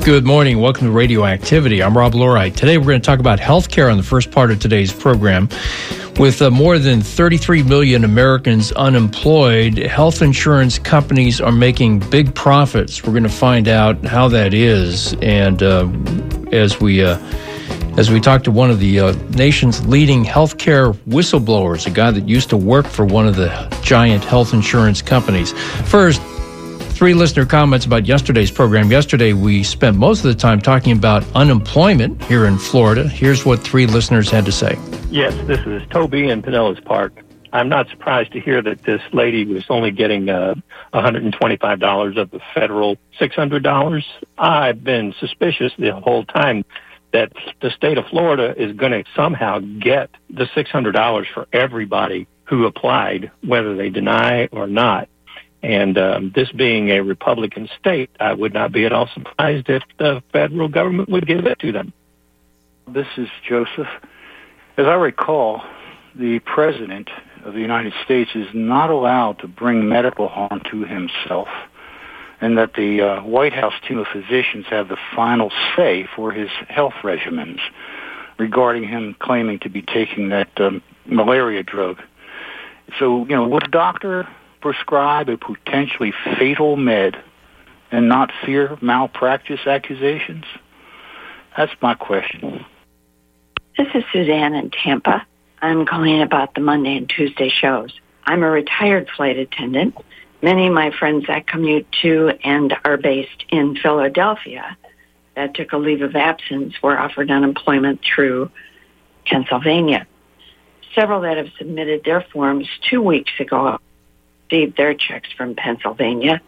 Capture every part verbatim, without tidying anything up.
Good morning. Welcome to Radioactivity. I'm Rob Lorite. Today we're going to talk about healthcare on the first part of today's program. With uh, more than thirty-three million Americans unemployed, health insurance companies are making big profits. We're going to find out how that is. And uh, as we uh, as we talk to one of the uh, nation's leading healthcare whistleblowers, a guy that used to work for one of the giant health insurance companies. First, three listener comments about yesterday's program. Yesterday, we spent most of the time talking about unemployment here in Florida. Here's what three listeners had to say. Yes, this is Toby in Pinellas Park. I'm not surprised to hear that this lady was only getting uh, one hundred twenty-five dollars of the federal six hundred dollars. I've been suspicious the whole time that the state of Florida is going to somehow get the six hundred dollars for everybody who applied, whether they deny or not. And um, this being a Republican state, I would not be at all surprised if the federal government would give it to them. This is Joseph. As I recall, the President of the United States is not allowed to bring medical harm to himself, and that the uh, White House team of physicians have the final say for his health regimens regarding him claiming to be taking that um, malaria drug. So, you know, would a doctor prescribe a potentially fatal med and not fear malpractice accusations? That's my question. This is Suzanne in Tampa. I'm calling about the Monday and Tuesday shows. I'm a retired flight attendant. Many of my friends that commute to and are based in Philadelphia that took a leave of absence were offered unemployment through Pennsylvania. Several that have submitted their forms two weeks ago received their checks from Pennsylvania.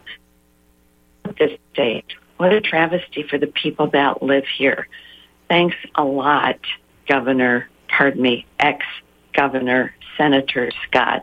This state, what a travesty for the people that live here. Thanks a lot, Governor, pardon me, ex-Governor Senator Scott.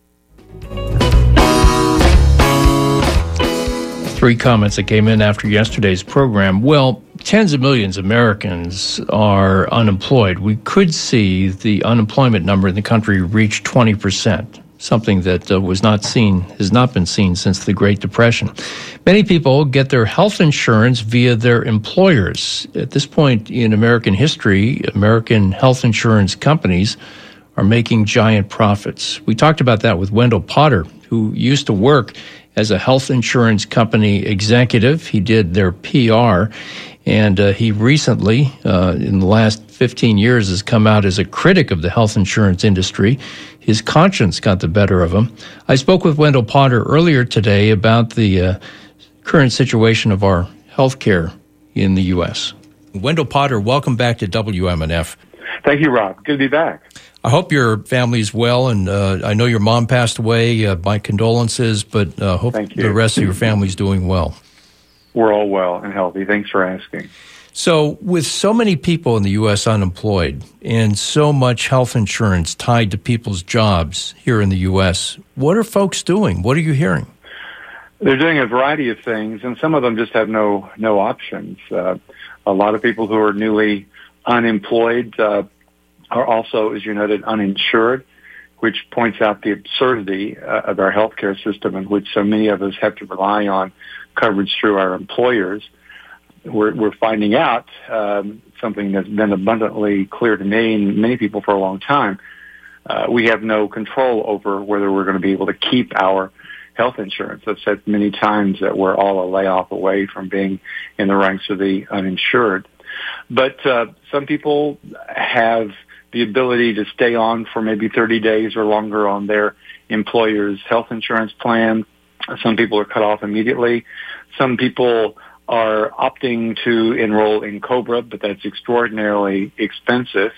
Three comments that came in after yesterday's program. Well, tens of millions of Americans are unemployed. We could see the unemployment number in the country reach twenty percent. Something that uh, was not seen, has not been seen since the Great Depression. Many people get their health insurance via their employers. At this point in American history, American health insurance companies are making giant profits. We talked about that with Wendell Potter, who used to work as a health insurance company executive. He did their P R, and uh, he recently, uh, in the last fifteen years, has come out as a critic of the health insurance industry. His conscience got the better of him. I spoke with Wendell Potter earlier today about the uh, current situation of our health care in the U S. Wendell Potter, welcome back to W M N F. Thank you, Rob. Good to be back. I hope your family's well, and uh, I know your mom passed away. Uh, my condolences, but I uh, hope the rest of your family's doing well. We're all well and healthy. Thanks for asking. So with so many people in the U S unemployed and so much health insurance tied to people's jobs here in the U S, what are folks doing? What are you hearing? They're doing a variety of things, and some of them just have no no options. Uh, a lot of people who are newly unemployed uh, are also, as you noted, uninsured, which points out the absurdity uh, of our healthcare system in which so many of us have to rely on coverage through our employers. We're, we're finding out um, something that's been abundantly clear to me and many people for a long time. Uh, we have no control over whether we're going to be able to keep our health insurance. I've said many times that we're all a layoff away from being in the ranks of the uninsured. But uh, some people have the ability to stay on for maybe thirty days or longer on their employer's health insurance plan. Some people are cut off immediately. Some people are opting to enroll in COBRA, but that's extraordinarily expensive.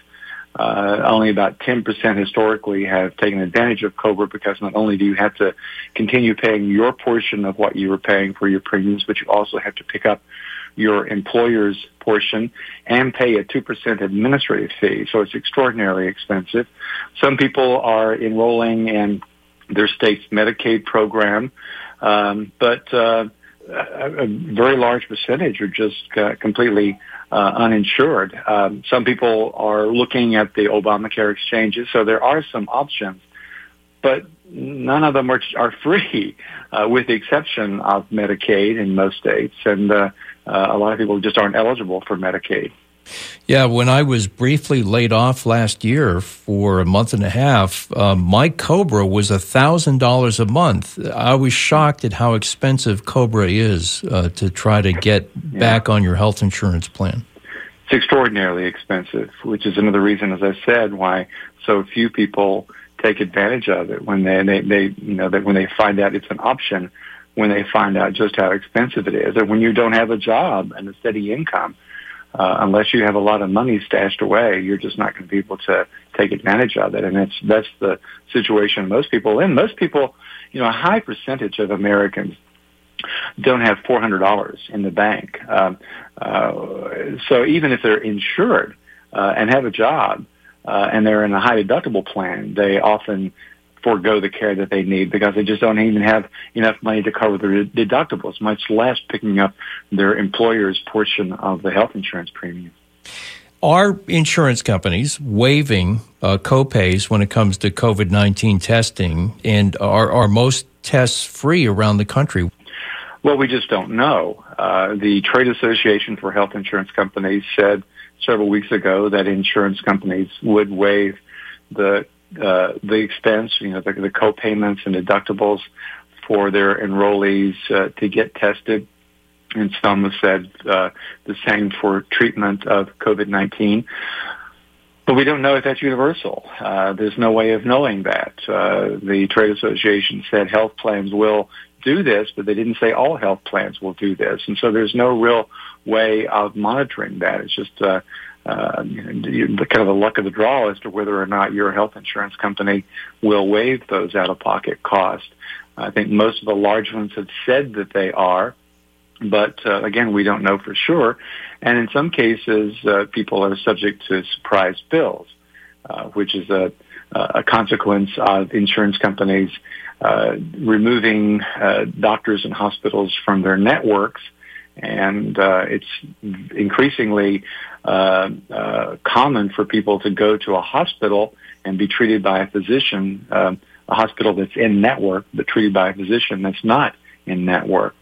Uh, only about ten percent historically have taken advantage of COBRA because not only do you have to continue paying your portion of what you were paying for your premiums, but you also have to pick up your employer's portion and pay a two percent administrative fee. So it's extraordinarily expensive. Some people are enrolling in their state's Medicaid program, um, but uh, a, a very large percentage are just uh, completely uh, uninsured. Um, some people are looking at the Obamacare exchanges, so there are some options, but none of them are, are free, uh, with the exception of Medicaid in most states. And uh, uh, a lot of people just aren't eligible for Medicaid. Yeah, when I was briefly laid off last year for a month and a half, uh, my COBRA was one thousand dollars a month. I was shocked at how expensive COBRA is uh, to try to get yeah. back on your health insurance plan. It's extraordinarily expensive, which is another reason, as I said, why so few people take advantage of it when they, they, they you know, that when they find out it's an option, when they find out just how expensive it is, or when you don't have a job and a steady income. Uh, unless you have a lot of money stashed away, you're just not going to be able to take advantage of it. And it's, that's the situation most people in. Most people, you know, a high percentage of Americans don't have four hundred dollars in the bank. Um, uh, so even if they're insured uh, and have a job uh, and they're in a high deductible plan, they often forego the care that they need because they just don't even have enough money to cover their deductibles, much less picking up their employer's portion of the health insurance premium. Are insurance companies waiving uh, copays when it comes to COVID nineteen testing, and are, are most tests free around the country? Well, we just don't know. Uh, the Trade Association for Health Insurance Companies said several weeks ago that insurance companies would waive the Uh, the expense, you know, the, the co-payments and deductibles for their enrollees uh, to get tested. And some have said uh, the same for treatment of COVID nineteen. But we don't know if that's universal. Uh, there's no way of knowing that. Uh, the Trade Association said health plans will do this, but they didn't say all health plans will do this. And so there's no real way of monitoring that. It's just uh, uh, the kind of the luck of the draw as to whether or not your health insurance company will waive those out-of-pocket costs. I think most of the large ones have said that they are, but uh, again, we don't know for sure. And in some cases, uh, people are subject to surprise bills, uh, which is a, a consequence of insurance companies uh, removing uh, doctors and hospitals from their networks. And uh, it's increasingly uh, uh, common for people to go to a hospital and be treated by a physician, uh, a hospital that's in network, but treated by a physician that's not in network.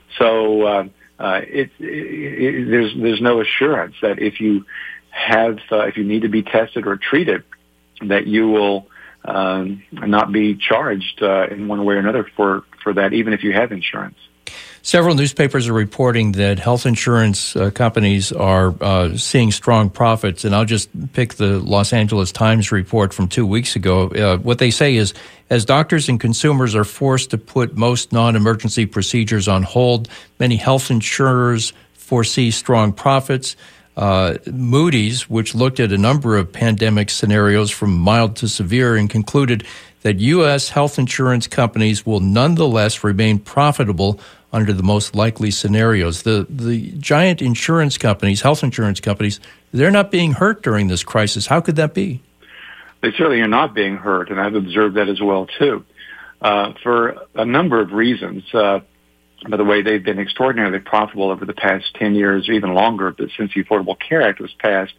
So uh, uh, it, it, it, there's there's no assurance that if you have uh, if you need to be tested or treated, that you will um, not be charged uh, in one way or another for, for that, even if you have insurance. Several newspapers are reporting that health insurance uh, companies are uh, seeing strong profits, and I'll just pick the Los Angeles Times report from two weeks ago. Uh, what they say is, as doctors and consumers are forced to put most non-emergency procedures on hold, many health insurers foresee strong profits. Uh, Moody's, which looked at a number of pandemic scenarios from mild to severe, and concluded that U S health insurance companies will nonetheless remain profitable under the most likely scenarios. The the giant insurance companies, health insurance companies, they're not being hurt during this crisis. How could that be? They certainly are not being hurt, and I've observed that as well, too, uh, for a number of reasons. Uh, by the way, they've been extraordinarily profitable over the past ten years or even longer, but since the Affordable Care Act was passed,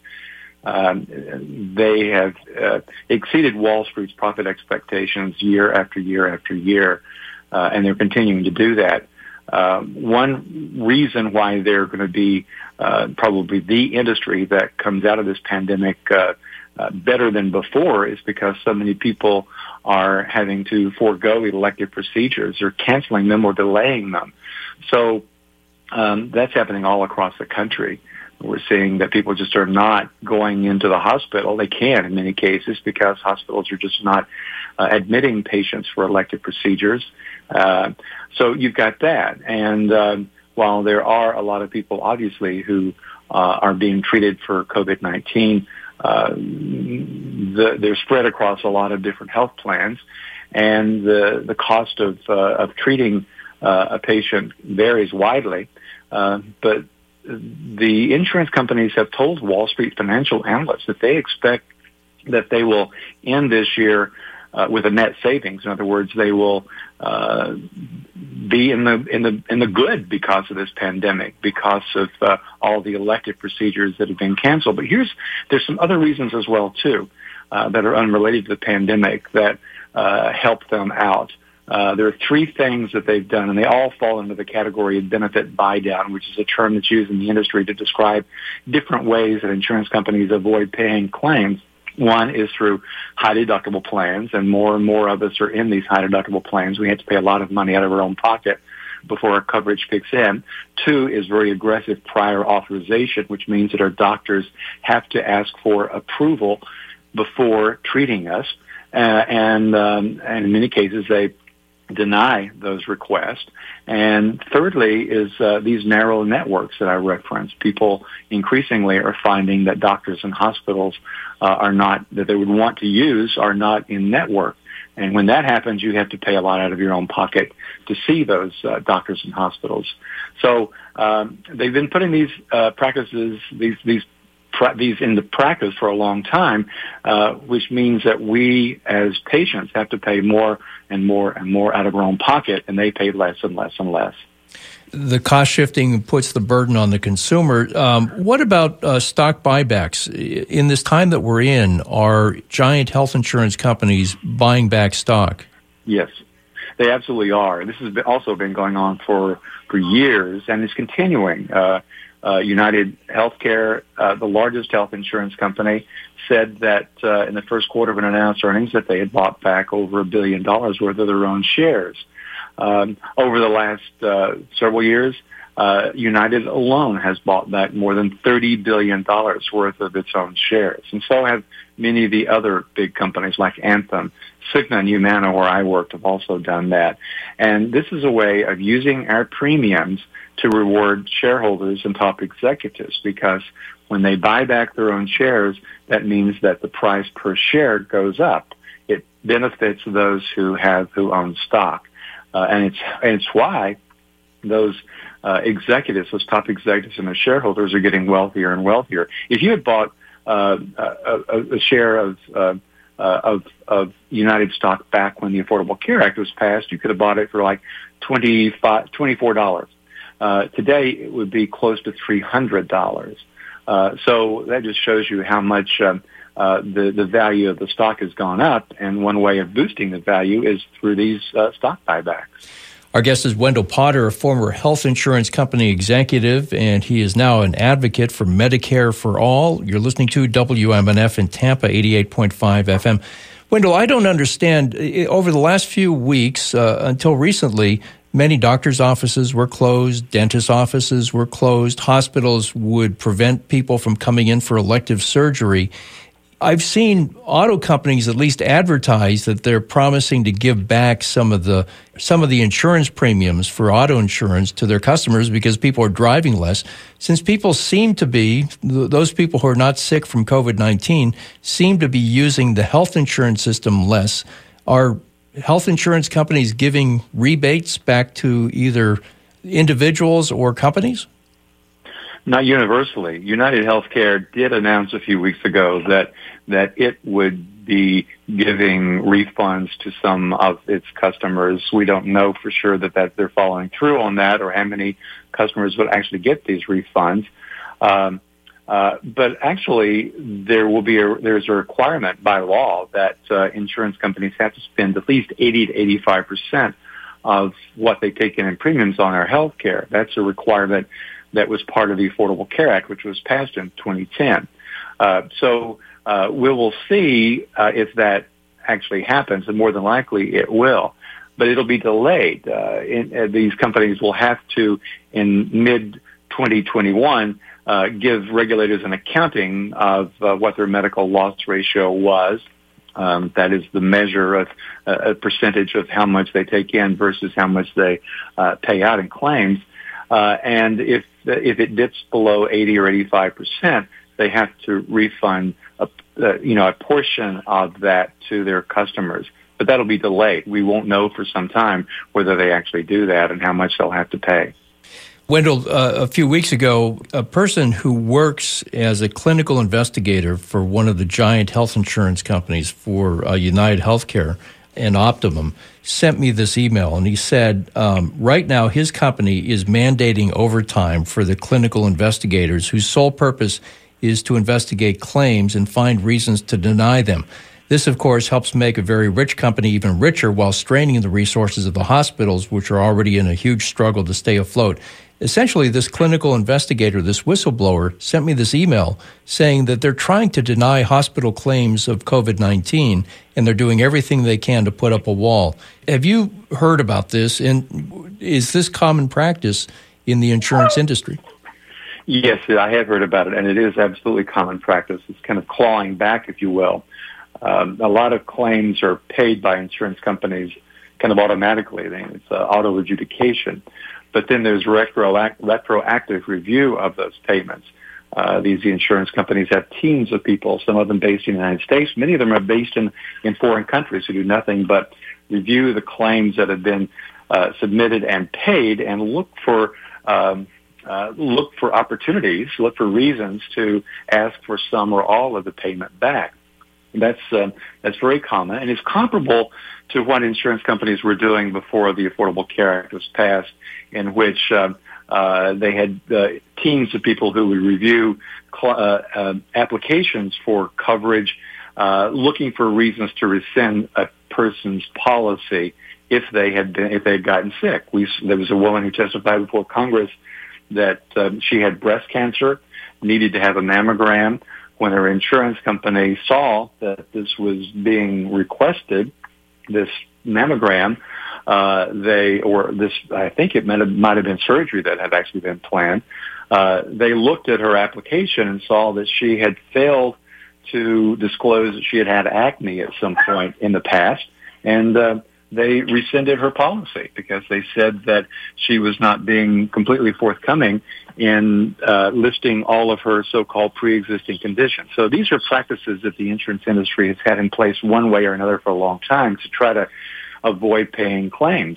um, they have uh, exceeded Wall Street's profit expectations year after year after year, uh, and they're continuing to do that. Uh, one reason why they're going to be uh, probably the industry that comes out of this pandemic uh, uh, better than before is because so many people are having to forego elective procedures or canceling them or delaying them. So um, that's happening all across the country. We're seeing that people just are not going into the hospital. They can in many cases because hospitals are just not uh, admitting patients for elective procedures. Uh, so you've got that. And um, while there are a lot of people, obviously, who uh, are being treated for COVID nineteen, uh, the, they're spread across a lot of different health plans. And the, the cost of, uh, of treating uh, a patient varies widely. Uh, but the insurance companies have told Wall Street financial analysts that they expect that they will end this year uh, with a net savings. In other words, they will uh, be in the in the in the good because of this pandemic, because of uh, all the elective procedures that have been canceled. But here's there's some other reasons as well too uh, that are unrelated to the pandemic that uh, help them out. Uh, there are three things that they've done, and they all fall into the category of benefit buy-down, which is a term that's used in the industry to describe different ways that insurance companies avoid paying claims. One is through high-deductible plans, and more and more of us are in these high-deductible plans. We have to pay a lot of money out of our own pocket before our coverage kicks in. Two is very aggressive prior authorization, which means that our doctors have to ask for approval before treating us. Uh, and, um, and in many cases, they deny those requests. And thirdly is uh, these narrow networks that I referenced. People increasingly are finding that doctors and hospitals uh, are not, that they would want to use, are not in network. And when that happens, you have to pay a lot out of your own pocket to see those uh, doctors and hospitals. So um, they've been putting these uh, practices, these these pra- these into practice for a long time, uh, which means that we as patients have to pay more and more and more out of our own pocket, and they pay less and less and less. The cost shifting puts the burden on the consumer. Um, what about uh, stock buybacks? In this time that we're in, are giant health insurance companies buying back stock? Yes, they absolutely are. This has been also been going on for, for years, and it's continuing. Uh, uh, United Healthcare, uh, the largest health insurance company, said that uh, in the first quarter of an announced earnings that they had bought back over a billion dollars worth of their own shares. Um, over the last uh, several years, uh, United alone has bought back more than thirty billion dollars worth of its own shares. And so have many of the other big companies like Anthem, Cigna, and Humana, where I worked, have also done that. And this is a way of using our premiums to reward shareholders and top executives, because when they buy back their own shares, that means that the price per share goes up. It benefits those who have who own stock. Uh, and it's and it's why those uh, executives, those top executives and their shareholders are getting wealthier and wealthier. If you had bought uh, a, a, a share of, uh, uh, of of United stock back when the Affordable Care Act was passed, you could have bought it for like twenty-five, twenty-four dollars. Uh, today, it would be close to three hundred dollars. Uh, so that just shows you how much um, Uh, the, the value of the stock has gone up, and one way of boosting the value is through these uh, stock buybacks. Our guest is Wendell Potter, a former health insurance company executive, and he is now an advocate for Medicare for All. You're listening to W M N F in Tampa, eighty-eight point five F M. Wendell, I don't understand. Over the last few weeks, uh, until recently, many doctors' offices were closed, dentist offices were closed, hospitals would prevent people from coming in for elective surgery. I've seen auto companies at least advertise that they're promising to give back some of the some of the insurance premiums for auto insurance to their customers because people are driving less. Since people seem to be, those people who are not sick from COVID nineteen seem to be using the health insurance system less, are health insurance companies giving rebates back to either individuals or companies? Not universally. United Healthcare did announce a few weeks ago that that it would be giving refunds to some of its customers. We don't know for sure that, that they're following through on that or how many customers would actually get these refunds. Um, uh, but actually, there will be a, there's a requirement by law that uh, insurance companies have to spend at least eighty to eighty-five percent of what they take in in premiums on our health care. That's a requirement that was part of the Affordable Care Act, which was passed in twenty ten. Uh, so uh, we will see uh, if that actually happens, and more than likely it will. But it'll be delayed. Uh, in, uh, these companies will have to, in mid twenty twenty-one, uh, give regulators an accounting of uh, what their medical loss ratio was. Um, that is the measure of uh, a percentage of how much they take in versus how much they uh, pay out in claims. Uh, and if if it dips below eighty or eighty-five percent, they have to refund a, uh, you know, a portion of that to their customers. But that'll be delayed. We won't know for some time whether they actually do that and how much they'll have to pay. Wendell, uh, a few weeks ago, a person who works as a clinical investigator for one of the giant health insurance companies, for uh, United Healthcare and Optimum, sent me this email, and he said um, right now his company is mandating overtime for the clinical investigators whose sole purpose is to investigate claims and find reasons to deny them. This, of course, helps make a very rich company even richer while straining the resources of the hospitals, which are already in a huge struggle to stay afloat. Essentially, this clinical investigator, this whistleblower, sent me this email saying that they're trying to deny hospital claims of COVID nineteen, and they're doing everything they can to put up a wall. Have you heard about this, and is this common practice in the insurance industry? Yes, I have heard about it, and it is absolutely common practice. It's kind of clawing back, if you will. Um, a lot of claims are paid by insurance companies kind of automatically. It's uh, auto adjudication. But then there's retroact- retroactive review of those payments. Uh, these insurance companies have teams of people, some of them based in the United States. Many of them are based in, in foreign countries who do nothing but review the claims that have been uh, submitted and paid and look for um, uh, look for opportunities, look for reasons to ask for some or all of the payment back. That's uh, that's very common, and it's comparable to what insurance companies were doing before the Affordable Care Act was passed, in which uh, uh, they had uh, teams of people who would review cl- uh, uh, applications for coverage, uh, looking for reasons to rescind a person's policy if they had been if they had gotten sick. We there was a woman who testified before Congress that uh, she had breast cancer, needed to have a mammogram. When her insurance company saw that this was being requested, this mammogram, uh, they, or this, I think it might have, might have been surgery that had actually been planned, uh, they looked at her application and saw that she had failed to disclose that she had had acne at some point in the past, and uh, they rescinded her policy because they said that she was not being completely forthcoming in uh, listing all of her so-called pre-existing conditions. So these are practices that the insurance industry has had in place one way or another for a long time to try to avoid paying claims.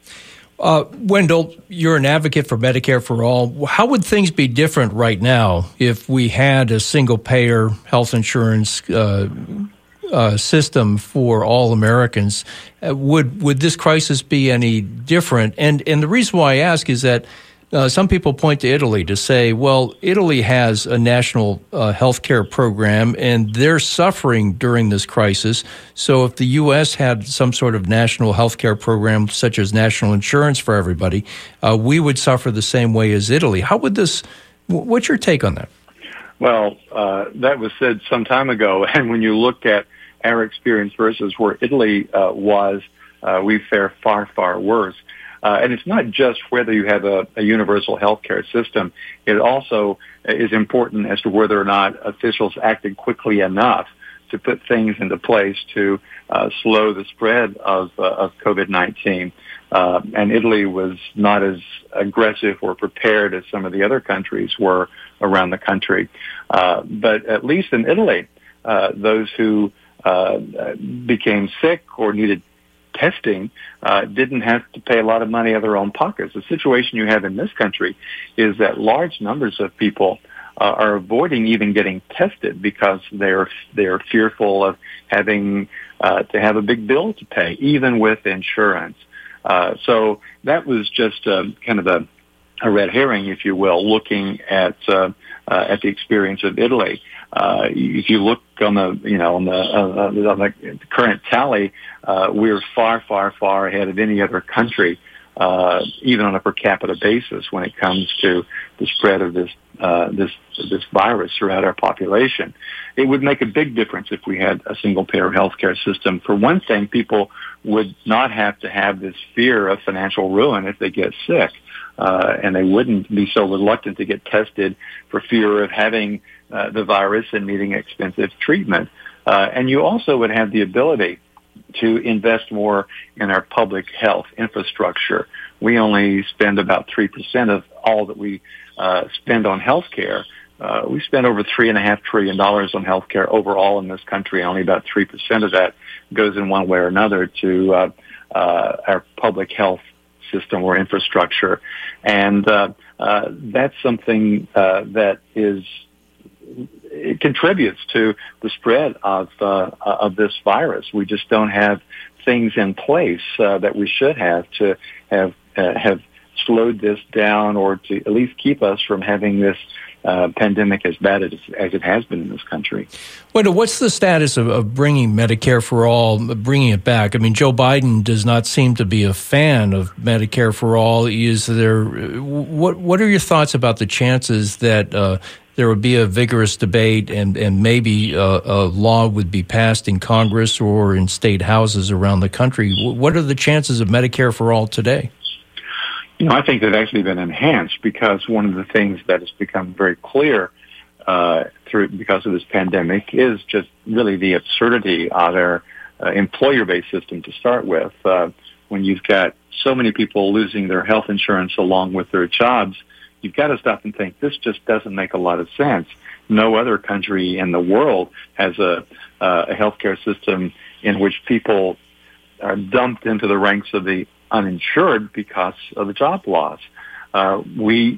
Uh, Wendell, you're an advocate for Medicare for All. How would things be different right now if we had a single-payer health insurance uh, uh, system for all Americans? Uh, would would this crisis be any different? And and the reason why I ask is that Uh, some people point to Italy to say, well, Italy has a national uh, health care program, and they're suffering during this crisis. So if the U S had some sort of national health care program, such as national insurance for everybody, uh, we would suffer the same way as Italy. How would this, what's your take on that? Well, uh, that was said some time ago, and when you look at our experience versus where Italy uh, was, uh, we fare far, far worse. Uh, and it's not just whether you have a, a universal health care system. It also is important as to whether or not officials acted quickly enough to put things into place to uh, slow the spread of, uh, of COVID nineteen. Uh, and Italy was not as aggressive or prepared as some of the other countries were around the country. Uh, but at least in Italy, uh, those who uh, became sick or needed testing uh, didn't have to pay a lot of money out of their own pockets. The situation you have in this country is that large numbers of people uh, are avoiding even getting tested because they're they're fearful of having uh, to have a big bill to pay, even with insurance. Uh, so that was just uh, kind of a, a red herring, if you will, looking at uh, uh, at the experience of Italy. Uh, if you look on the, you know, on the, uh, on the current tally, uh, we're far, far, far ahead of any other country, uh, even on a per capita basis when it comes to the spread of this, uh, this, this virus throughout our population. It would make a big difference if we had a single payer healthcare system. For one thing, people would not have to have this fear of financial ruin if they get sick. Uh, and they wouldn't be so reluctant to get tested for fear of having uh, the virus and needing expensive treatment. Uh, and you also would have the ability to invest more in our public health infrastructure. We only spend about three percent of all that we uh, spend on health care. Uh, we spend over three and a half trillion dollars on health care overall in this country. Only about three percent of that goes in one way or another to uh, uh, our public health system or infrastructure. And uh, uh, that's something uh, that is, it contributes to the spread of uh, of this virus. We just don't have things in place uh, that we should have to have uh, have slowed this down or to at least keep us from having this uh, pandemic as bad as, as it has been in this country. Wendell, what's the status of, of bringing Medicare for All, bringing it back? I mean, Joe Biden does not seem to be a fan of Medicare for All. Is there, what, what are your thoughts about the chances that uh, there would be a vigorous debate and, and maybe a, a law would be passed in Congress or in state houses around the country? What are the chances of Medicare for All today? You know, I think they've actually been enhanced because one of the things that has become very clear uh, through because of this pandemic is just really the absurdity of our uh, employer-based system to start with. Uh, when you've got so many people losing their health insurance along with their jobs, you've got to stop and think, this just doesn't make a lot of sense. No other country in the world has a, uh, a healthcare system in which people are dumped into the ranks of the uninsured because of the job loss. Uh, we,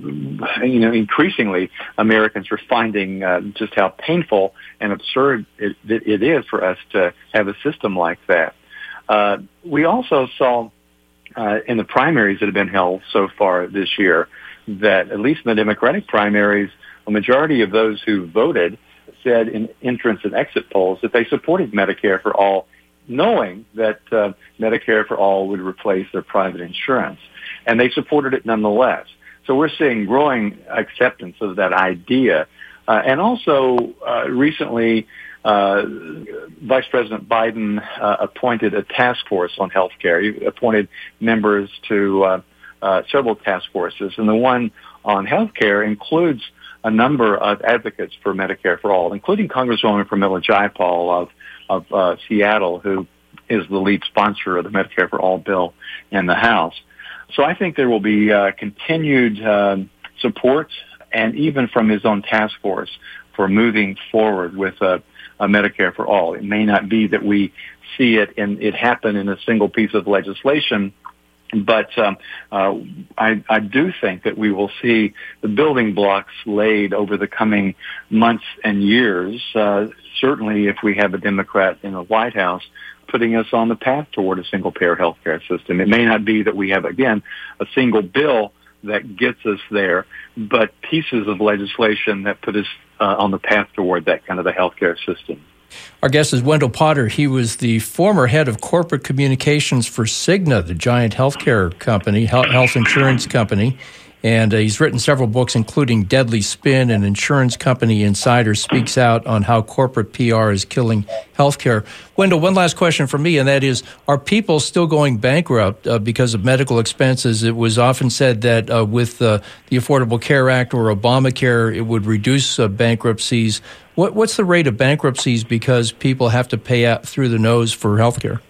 you know, increasingly Americans are finding uh, just how painful and absurd it, it is for us to have a system like that. Uh, we also saw uh, in the primaries that have been held so far this year that, at least in the Democratic primaries, a majority of those who voted said in entrance and exit polls that they supported Medicare for All, knowing that uh, Medicare for All would replace their private insurance. And they supported it nonetheless. So we're seeing growing acceptance of that idea. Uh, and also uh, recently, uh, Vice President Biden uh, appointed a task force on health care. He appointed members to uh, uh, several task forces. And the one on health care includes a number of advocates for Medicare for All, including Congresswoman Pramila Jayapal of of uh, Seattle, who is the lead sponsor of the Medicare for All bill in the House. So I think there will be uh, continued uh, support, and even from his own task force, for moving forward with a, a Medicare for All. It may not be that we see it and it happen in a single piece of legislation, but um, uh, I, I do think that we will see the building blocks laid over the coming months and years, uh, certainly if we have a Democrat in the White House, putting us on the path toward a single-payer health care system. It may not be that we have, again, a single bill that gets us there, but pieces of legislation that put us uh, on the path toward that kind of a health care system. Our guest is Wendell Potter. He was the former head of corporate communications for Cigna, the giant healthcare company, health insurance company. And uh, he's written several books, including Deadly Spin, an insurance company insider speaks out on how corporate P R is killing healthcare. Wendell, one last question for me, and that is, are people still going bankrupt uh, because of medical expenses? It was often said that uh, with uh, the Affordable Care Act or Obamacare, it would reduce uh, bankruptcies. What, what's the rate of bankruptcies because people have to pay out through the nose for healthcare?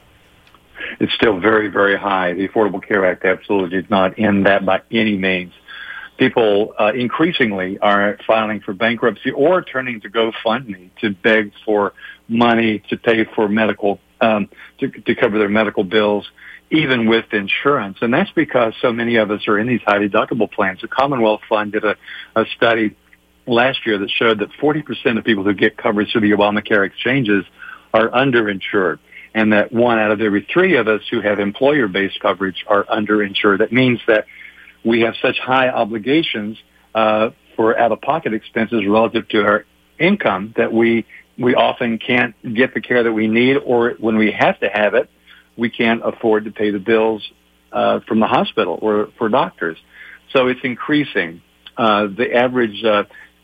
It's still very, very high. The Affordable Care Act absolutely did not end that by any means. People uh, increasingly are filing for bankruptcy or turning to GoFundMe to beg for money to pay for medical, um, to, to cover their medical bills, even with insurance. And that's because so many of us are in these high deductible plans. The Commonwealth Fund did a, a study last year that showed that forty percent of people who get coverage through the Obamacare exchanges are underinsured, and that one out of every three of us who have employer-based coverage are underinsured. That means that we have such high obligations uh, for out-of-pocket expenses relative to our income that we we often can't get the care that we need, or when we have to have it, we can't afford to pay the bills uh, from the hospital or for doctors. So it's increasing. Uh, the average, uh,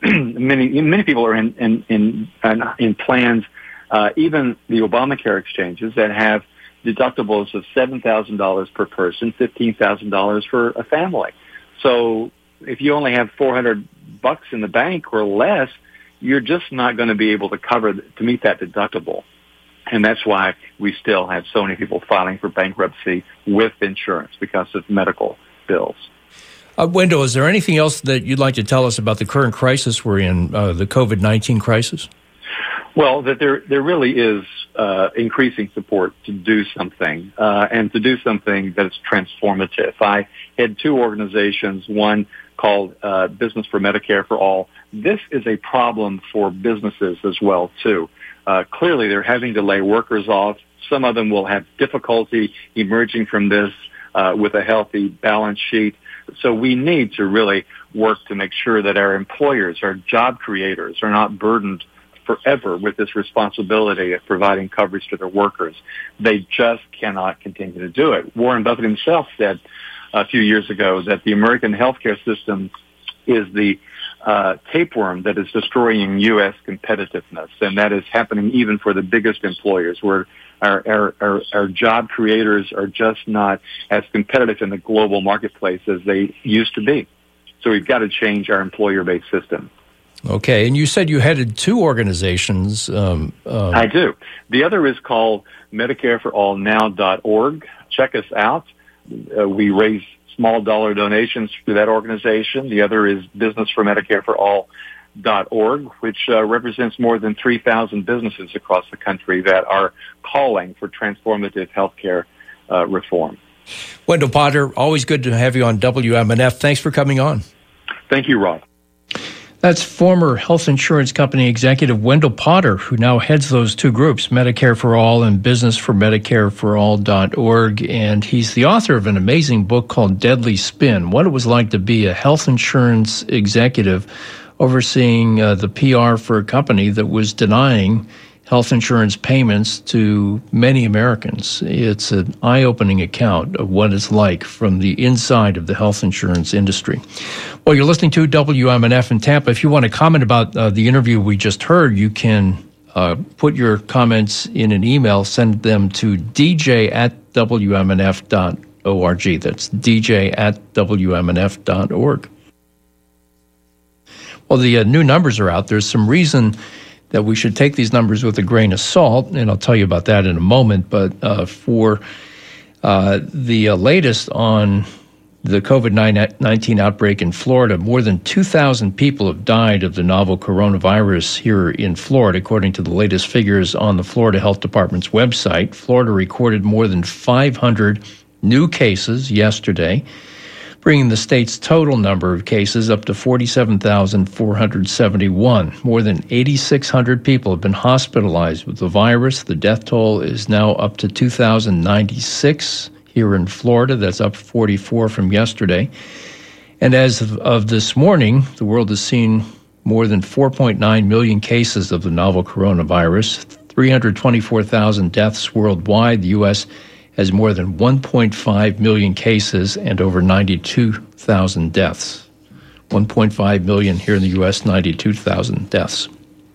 many many people are in in in, in plans, uh, even the Obamacare exchanges, that have deductibles of seven thousand dollars per person, fifteen thousand dollars for a family. So if you only have four hundred bucks in the bank or less, you're just not going to be able to cover, to meet that deductible. And that's why we still have so many people filing for bankruptcy with insurance because of medical bills. Uh, Wendell, is there anything else that you'd like to tell us about the current crisis we're in, uh, the covid nineteen crisis? Well, that there there really is uh, increasing support to do something, uh, and to do something that's transformative. I had two organizations, one called uh, Business for Medicare for All. This is a problem for businesses as well, too. Uh, clearly, they're having to lay workers off. Some of them will have difficulty emerging from this uh, with a healthy balance sheet. So we need to really work to make sure that our employers, our job creators, are not burdened forever with this responsibility of providing coverage to their workers. They just cannot continue to do it. Warren Buffett himself said a few years ago that the American healthcare system is the uh, tapeworm that is destroying U S competitiveness, and that is happening even for the biggest employers, where our, our, our, our job creators are just not as competitive in the global marketplace as they used to be. So we've got to change our employer-based system. Okay, and you said you headed two organizations. Um, um, I do. The other is called Medicare for All Now dot org. Check us out. Uh, we raise small dollar donations to that organization. The other is Business for Medicare for All dot org, which uh, represents more than three thousand businesses across the country that are calling for transformative healthcare uh, reform. Wendell Potter, always good to have you on W M N F. Thanks for coming on. Thank you, Rob. That's former health insurance company executive Wendell Potter, who now heads those two groups, Medicare for All and Business for Medicare for All dot org. And he's the author of an amazing book called Deadly Spin, What It Was Like to Be a Health Insurance Executive overseeing uh, the P R for a company that was denying health insurance payments to many Americans. It's an eye-opening account of what it's like from the inside of the health insurance industry. Well, you're listening to W M N F in Tampa. If you want to comment about uh, the interview we just heard, you can uh, put your comments in an email, send them to d j at w m n f dot org. That's d j at w m n f dot org. Well, the uh, new numbers are out. There's some reason that we should take these numbers with a grain of salt, and I'll tell you about that in a moment. But uh, for uh, the uh, latest on the COVID nineteen outbreak in Florida, more than two thousand people have died of the novel coronavirus here in Florida, according to the latest figures on the Florida Health Department's website. Florida recorded more than five hundred new cases yesterday, bringing the state's total number of cases up to forty-seven thousand four hundred seventy-one. More than eight thousand six hundred people have been hospitalized with the virus. The death toll is now up to two thousand ninety-six here in Florida. That's up forty-four from yesterday. And as of, of this morning, the world has seen more than four point nine million cases of the novel coronavirus, three hundred twenty-four thousand deaths worldwide. The U S has more than one point five million cases and over ninety-two thousand deaths. one point five million here in the U S, ninety-two thousand deaths.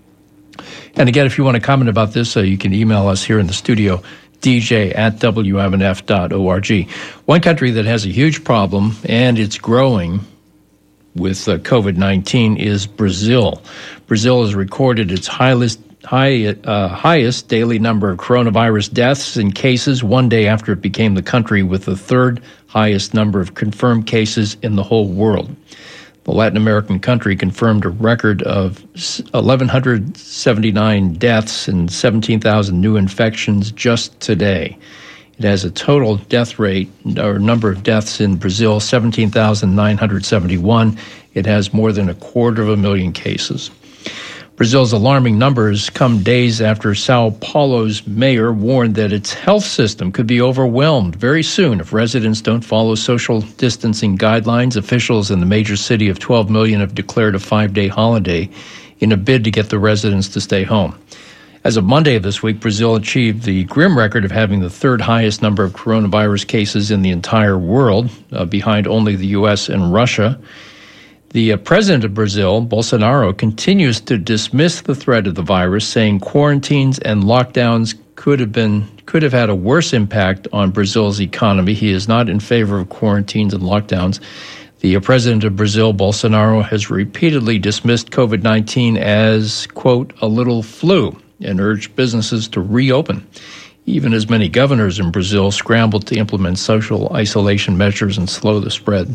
And again, if you want to comment about this, uh, you can email us here in the studio, d j at w m n f dot org. One country that has a huge problem, and it's growing with uh, COVID nineteen, is Brazil. Brazil has recorded its highest High, uh, highest daily number of coronavirus deaths and cases one day after it became the country with the third highest number of confirmed cases in the whole world. The Latin American country confirmed a record of eleven seventy-nine deaths and seventeen thousand new infections just today. It has a total death rate, or number of deaths in Brazil, seventeen thousand nine hundred seventy-one. It has more than a quarter of a million cases. Brazil's alarming numbers come days after Sao Paulo's mayor warned that its health system could be overwhelmed very soon if residents don't follow social distancing guidelines. Officials in the major city of twelve million have declared a five-day holiday in a bid to get the residents to stay home. As of Monday of this week, Brazil achieved the grim record of having the third highest number of coronavirus cases in the entire world, uh, behind only the U S and Russia. The uh, president of Brazil, Bolsonaro, continues to dismiss the threat of the virus, saying quarantines and lockdowns could have been could have had a worse impact on Brazil's economy. He is not in favor of quarantines and lockdowns. The uh, president of Brazil, Bolsonaro, has repeatedly dismissed COVID nineteen as, quote, a little flu, and urged businesses to reopen. Even as many governors in Brazil scrambled to implement social isolation measures and slow the spread.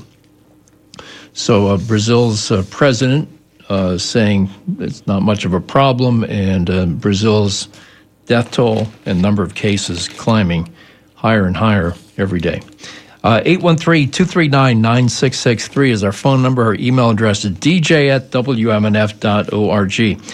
So uh, Brazil's uh, president uh, saying it's not much of a problem, and uh, Brazil's death toll and number of cases climbing higher and higher every day. Uh, eight one three, two three nine, nine six six three is our phone number. Our email address is d j at w m n f dot org.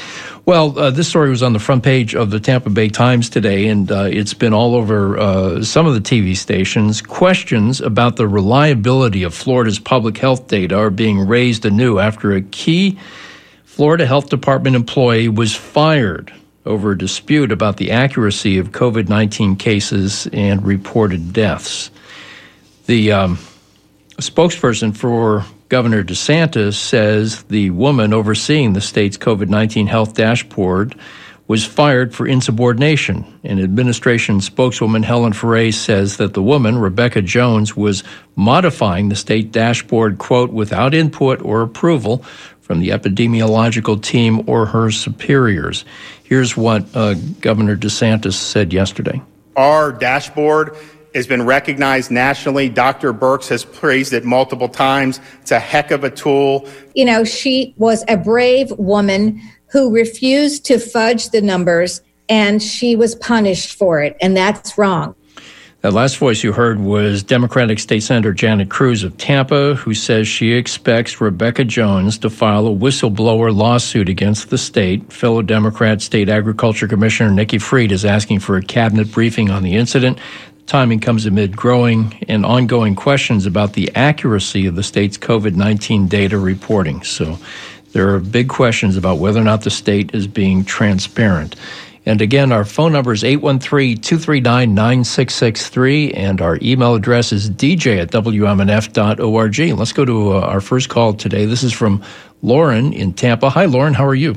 Well, uh, this story was on the front page of the Tampa Bay Times today, and uh, it's been all over uh, some of the T V stations. Questions about the reliability of Florida's public health data are being raised anew after a key Florida Health Department employee was fired over a dispute about the accuracy of COVID nineteen cases and reported deaths. The um, spokesperson for Governor DeSantis says the woman overseeing the state's COVID nineteen health dashboard was fired for insubordination. And administration spokeswoman Helen Ferre says that the woman, Rebecca Jones, was modifying the state dashboard, quote, without input or approval from the epidemiological team or her superiors. Here's what uh, Governor DeSantis said yesterday. Our dashboard has been recognized nationally. Doctor Birx has praised it multiple times. It's a heck of a tool. You know, she was a brave woman who refused to fudge the numbers, and she was punished for it, and that's wrong. That last voice you heard was Democratic State Senator Janet Cruz of Tampa, who says she expects Rebecca Jones to file a whistleblower lawsuit against the state. Fellow Democrat State Agriculture Commissioner Nikki Fried is asking for a cabinet briefing on the incident. Timing comes amid growing and ongoing questions about the accuracy of the state's COVID nineteen data reporting. So there are big questions about whether or not the state is being transparent. And again, our phone number is eight one three, two three nine, nine six six three, and our email address is d j at w m n f dot org. Let's go to uh, our first call today. This is from Lauren in Tampa. Hi, Lauren. How are you?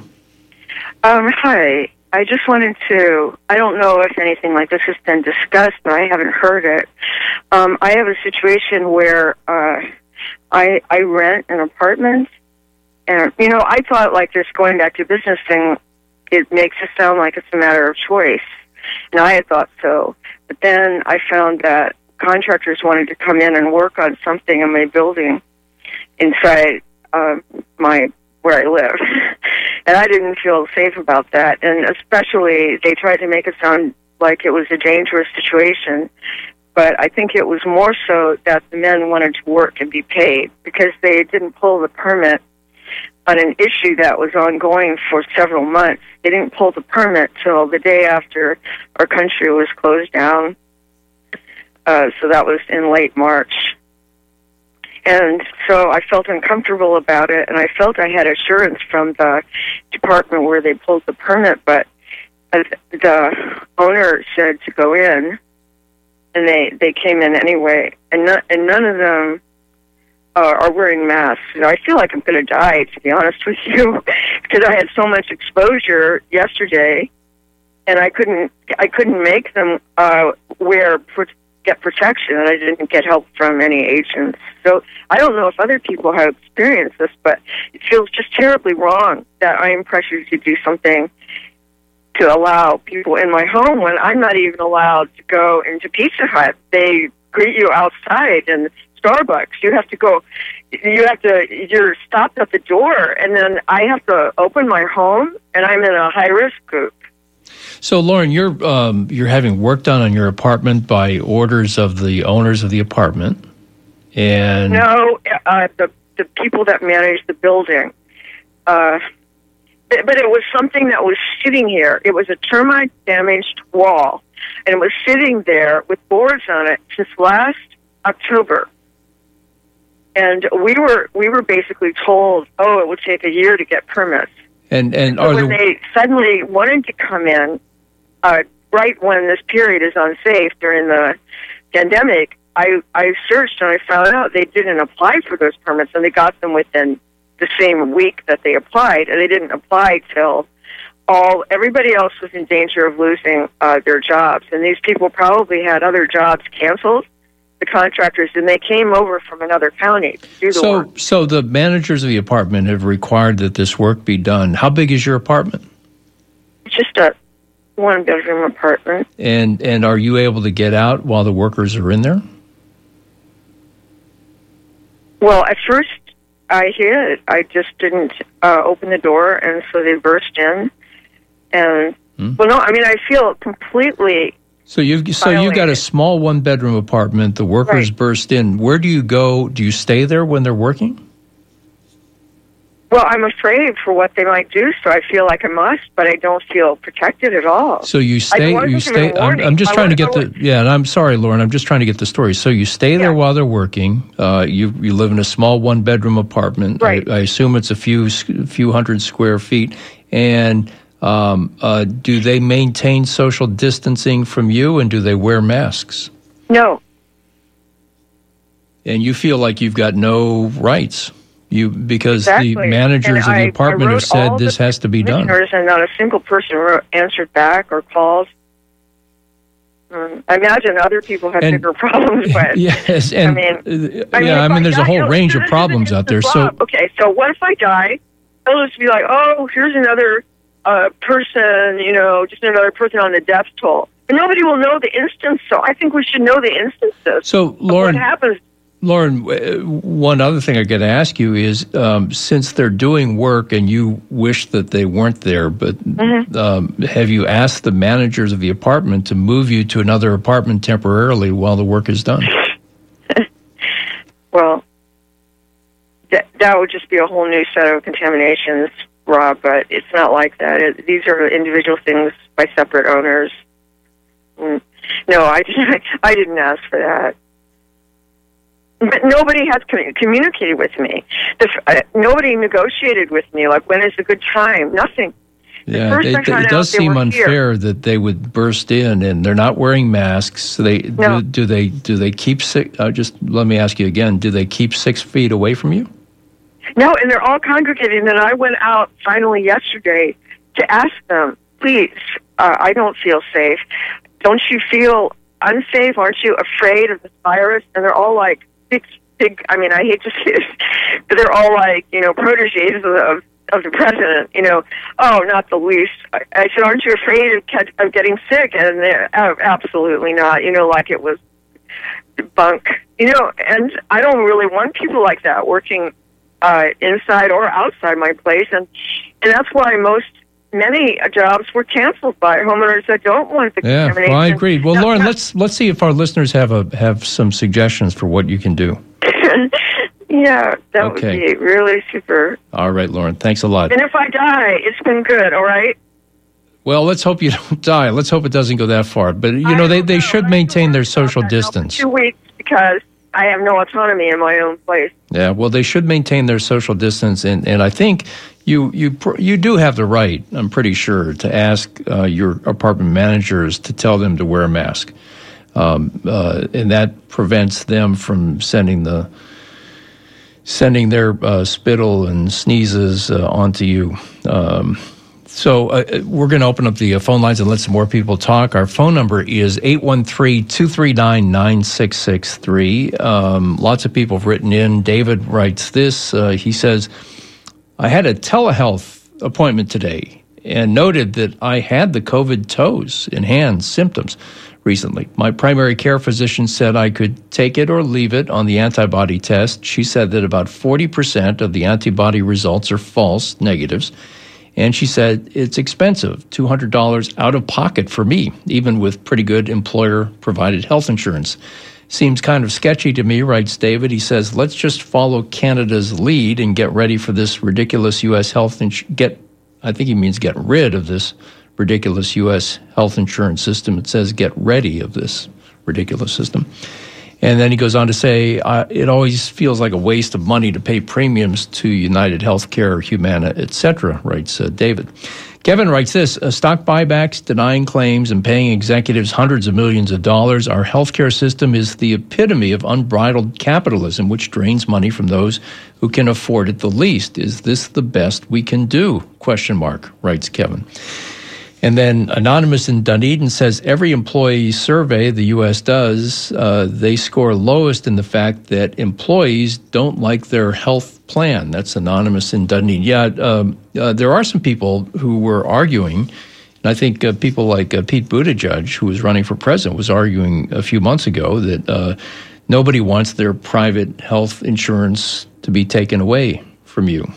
Um, hi. I just wanted to, I don't know if anything like this has been discussed, but I haven't heard it. Um, I have a situation where uh, I, I rent an apartment, and, you know, I thought like this going back to business thing, it makes it sound like it's a matter of choice. And I had thought so. But then I found that contractors wanted to come in and work on something in my building inside uh, my where I live. And I didn't feel safe about that. And especially they tried to make it sound like it was a dangerous situation. But I think it was more so that the men wanted to work and be paid because they didn't pull the permit on an issue that was ongoing for several months. They didn't pull the permit till the day after our country was closed down. Uh, so that was in late March. And so I felt uncomfortable about it, and I felt I had assurance from the department where they pulled the permit, but the owner said to go in, and they, they came in anyway, and, not, and none of them uh, are wearing masks. You know, I feel like I'm going to die, to be honest with you, because I had so much exposure yesterday, and I couldn't I couldn't make them uh, wear get protection, and I didn't get help from any agents. So I don't know if other people have experienced this, but it feels just terribly wrong that I am pressured to do something to allow people in my home when I'm not even allowed to go into Pizza Hut. They greet you outside, and Starbucks, you have to go, you have to, you're stopped at the door, and then I have to open my home, and I'm in a high-risk group. So, Lauren, you're um, you're having work done on your apartment by orders of the owners of the apartment, and no, uh, the the people that manage the building. Uh, but it was something that was sitting here. It was a termite-damaged wall, and it was sitting there with boards on it since last October. And we were we were basically told, oh, it would take a year to get permits. And and so are when the... they suddenly wanted to come in, uh, right when this period is unsafe during the pandemic, I, I searched and I found out they didn't apply for those permits, and they got them within the same week that they applied, and they didn't apply till all everybody else was in danger of losing uh, their jobs, and these people probably had other jobs canceled. The contractors, and they came over from another county to do the so, work. So the managers of the apartment have required that this work be done. How big is your apartment? It's just a one-bedroom apartment. And and are you able to get out while the workers are in there? Well, at first I did. I just didn't uh, open the door, and so they burst in. And hmm. well, no, I mean I feel completely. So you've so you got a small one-bedroom apartment. The workers right. burst in. Where do you go? Do you stay there when they're working? Well, I'm afraid for what they might do, so I feel like I must, but I don't feel protected at all. So you stay, you stay, I'm, I'm just I trying to get go, the, yeah, and I'm sorry, Lauren, I'm just trying to get the story. So you stay yeah. there while they're working, uh, you you live in a small one-bedroom apartment. Right. I, I assume it's a few few hundred square feet, and um, uh, do they maintain social distancing from you, and do they wear masks? No. And you feel like you've got no rights. You because exactly. the managers and of the I, apartment I have said this has to be done. And not a single person wrote, answered back or called. Um, I imagine other people have and, bigger problems with. Yes, and I mean, uh, I mean yeah, I mean, there's die, a whole you know, range of problems out there. So okay, so what if I die? They'll just be like, oh, here's another uh, person, you know, just another person on the death toll, and nobody will know the instance. So I think we should know the instances. So Lauren, what happens? Lauren, one other thing I got to ask you is, um, since they're doing work and you wish that they weren't there, but mm-hmm. um, have you asked the managers of the apartment to move you to another apartment temporarily while the work is done? Well, that, that would just be a whole new set of contaminations, Rob, but it's not like that. It, these are individual things by separate owners. Mm. No, I didn't, I didn't ask for that. But nobody has com- communicated with me. The, uh, nobody negotiated with me, like, when is a good time? Nothing. Yeah, they, they, it does seem unfair here. that they would burst in, and they're not wearing masks. So they no. do, do they do they keep six? Uh, just let me ask you again: do they keep six feet away from you? No, and they're all congregated. And I went out finally yesterday to ask them, please, uh, I don't feel safe. Don't you feel unsafe? Aren't you afraid of this virus? And they're all like, big, big, I mean, I hate to say this, but they're all like, you know, proteges of, of, of the president, you know, oh, not the least. I, I said, aren't you afraid of, catch, of getting sick? And they're, oh, absolutely not, you know, like it was bunk, you know, and I don't really want people like that working uh, inside or outside my place. And, and that's why most many jobs were canceled by homeowners that don't want the yeah, contamination. Well, I agree. Well, now, Lauren, now, let's let's see if our listeners have a have some suggestions for what you can do. Yeah, that okay. would be really super. All right, Lauren. Thanks a lot. And if I die, it's been good. All right. Well, let's hope you don't die. Let's hope it doesn't go that far. But you know, they, they should maintain their social distance. Two weeks because I have no autonomy in my own place. Yeah, well, they should maintain their social distance, and, and I think you you you do have the right, I'm pretty sure, to ask uh, your apartment managers to tell them to wear a mask, um, uh, and that prevents them from sending the sending their uh, spittle and sneezes uh, onto you. Um, So uh, we're going to open up the uh, phone lines and let some more people talk. Our phone number is eight one three, two three nine, nine six six three. Um, lots of people have written in. David writes this. Uh, he says, I had a telehealth appointment today and noted that I had the COVID toes and hands symptoms recently. My primary care physician said I could take it or leave it on the antibody test. She said that about forty percent of the antibody results are false negatives. And she said, it's expensive, two hundred dollars out of pocket for me, even with pretty good employer-provided health insurance. Seems kind of sketchy to me, writes David. He says, let's just follow Canada's lead and get ready for this ridiculous U S health insurance. Get, I think he means get rid of this ridiculous U S health insurance system. It says get ready of this ridiculous system. And then he goes on to say, uh, it always feels like a waste of money to pay premiums to United Healthcare, Humana, et cetera, writes uh, David. Kevin writes this, uh, stock buybacks, denying claims, and paying executives hundreds of millions of dollars. Our healthcare system is the epitome of unbridled capitalism, which drains money from those who can afford it the least. Is this the best we can do? Question mark, writes Kevin. And then Anonymous in Dunedin says, every employee survey the U S does, uh, they score lowest in the fact that employees don't like their health plan. That's Anonymous in Dunedin. Yeah, um, uh, there are some people who were arguing, and I think uh, people like uh, Pete Buttigieg, who was running for president, was arguing a few months ago that uh, nobody wants their private health insurance to be taken away from you.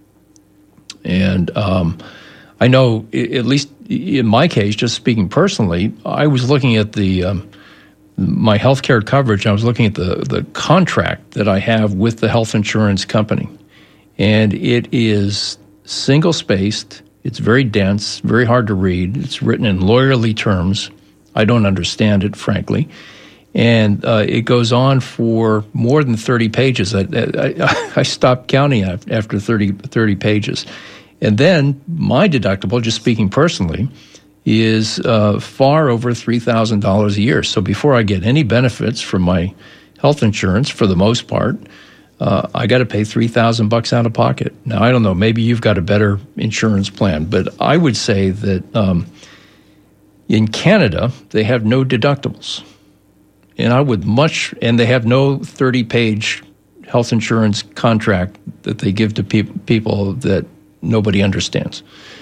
And um, I know, at least in my case, just speaking personally, I was looking at the um, my health care coverage. I was looking at the, the contract that I have with the health insurance company. And it is single-spaced. It's very dense, very hard to read. It's written in lawyerly terms. I don't understand it, frankly. And uh, it goes on for more than thirty pages. I, I, I stopped counting after thirty, thirty pages. And then my deductible, just speaking personally, is uh, far over three thousand dollars a year. So before I get any benefits from my health insurance, for the most part, uh, I got to pay three thousand bucks out of pocket. Now, I don't know, maybe you've got a better insurance plan, but I would say that um, in Canada, they have no deductibles. And I would much, and they have no thirty-page health insurance contract that they give to pe- people that nobody understands.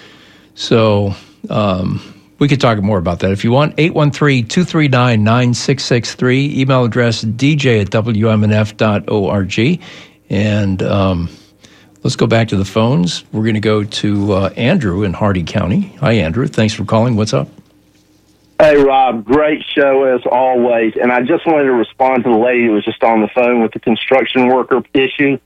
So um, we could talk more about that if you want. eight one three, two three nine, nine six six three, email address d j at w m n f dot org. And um, let's go back to the phones. We're going to go to uh, Andrew in Hardy County. Hi, Andrew. Thanks for calling. What's up? Hey, Rob, great show as always. And I just wanted to respond to the lady who was just on the phone with the construction worker issue.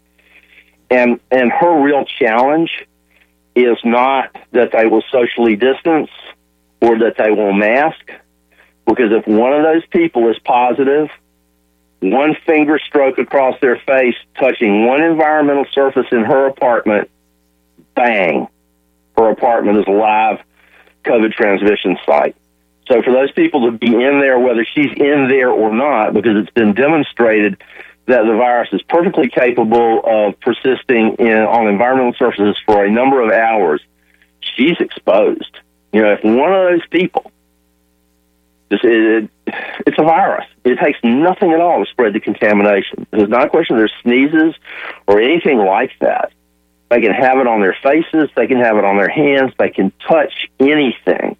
And and her real challenge is not that they will socially distance or that they will mask, because if one of those people is positive, one finger stroke across their face, touching one environmental surface in her apartment, bang, her apartment is a live COVID transmission site. So for those people to be in there, whether she's in there or not, because it's been demonstrated that the virus is perfectly capable of persisting in on environmental surfaces for a number of hours, she's exposed. You know, if one of those people, just, it, it's a virus. It takes nothing at all to spread the contamination. There's not a question of their sneezes or anything like that. They can have it on their faces. They can have it on their hands. They can touch anything.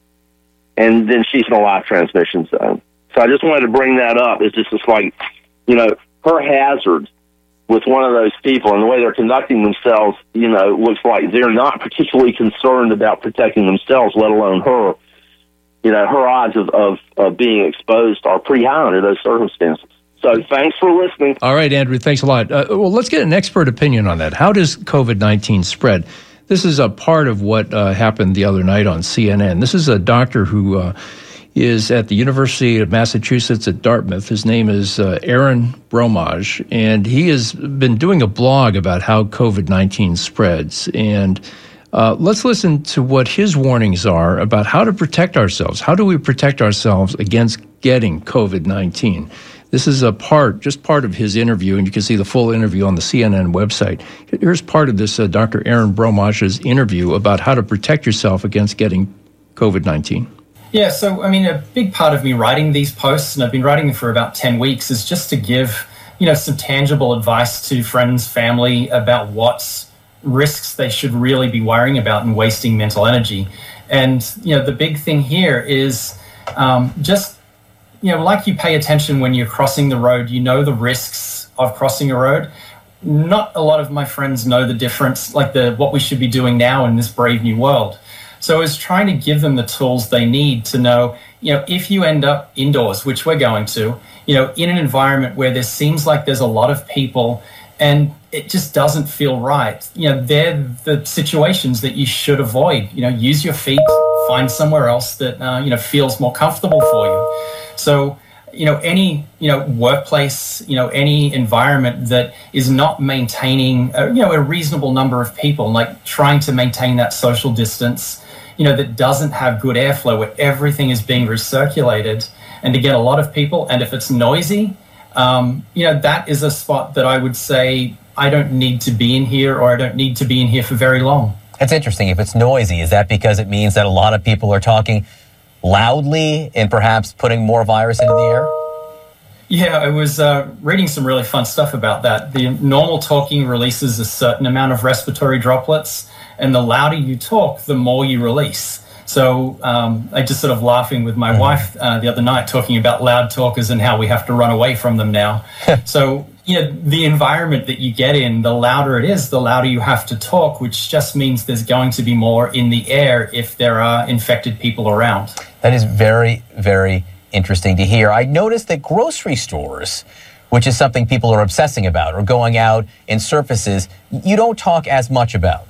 And then she's in a live transmission zone. So I just wanted to bring that up. It's just it's like, you know, her hazard with one of those people and the way they're conducting themselves, you know, looks like they're not particularly concerned about protecting themselves, let alone her. You know, her odds of, of, of being exposed are pretty high under those circumstances. So thanks for listening. All right, Andrew, thanks a lot. Uh, well, let's get an expert opinion on that. How does COVID nineteen spread? This is a part of what uh, happened the other night on C N N. This is a doctor who uh, is at the University of Massachusetts at Dartmouth. His name is uh, Aaron Bromage, and he has been doing a blog about how COVID nineteen spreads. And uh, let's listen to what his warnings are about how to protect ourselves. How do we protect ourselves against getting COVID nineteen? This is a part, just part of his interview, and you can see the full interview on the C N N website. Here's part of this uh, Doctor Aaron Bromage's interview about how to protect yourself against getting COVID nineteen. Yeah, so, I mean, a big part of me writing these posts, and I've been writing them for about ten weeks, is just to give, you know, some tangible advice to friends, family about what risks they should really be worrying about and wasting mental energy. And, you know, the big thing here is um, just, you know, like you pay attention when you're crossing the road, you know the risks of crossing a road. Not a lot of my friends know the difference, like the what we should be doing now in this brave new world. So I was trying to give them the tools they need to know, you know, if you end up indoors, which we're going to, you know, in an environment where there seems like there's a lot of people and it just doesn't feel right, you know, they're the situations that you should avoid. You know, use your feet, find somewhere else that, uh, you know, feels more comfortable for you. So, you know, any, you know, workplace, you know, any environment that is not maintaining, a, you know, a reasonable number of people, like trying to maintain that social distance, you know, that doesn't have good airflow, where everything is being recirculated, and to get a lot of people, and if it's noisy, um, you know, that is a spot that I would say I don't need to be in here, or I don't need to be in here for very long. That's interesting. If it's noisy, is that because it means that a lot of people are talking loudly and perhaps putting more virus into the air? Yeah, I was uh, reading some really fun stuff about that. The normal talking releases a certain amount of respiratory droplets, and the louder you talk, the more you release. So um, I just sort of laughing with my mm-hmm. wife uh, the other night, talking about loud talkers and how we have to run away from them now. So, you know, the environment that you get in, the louder it is, the louder you have to talk, which just means there's going to be more in the air if there are infected people around. That is very, very interesting to hear. I noticed that grocery stores which is something people are obsessing about, or going out in surfaces you don't talk as much about.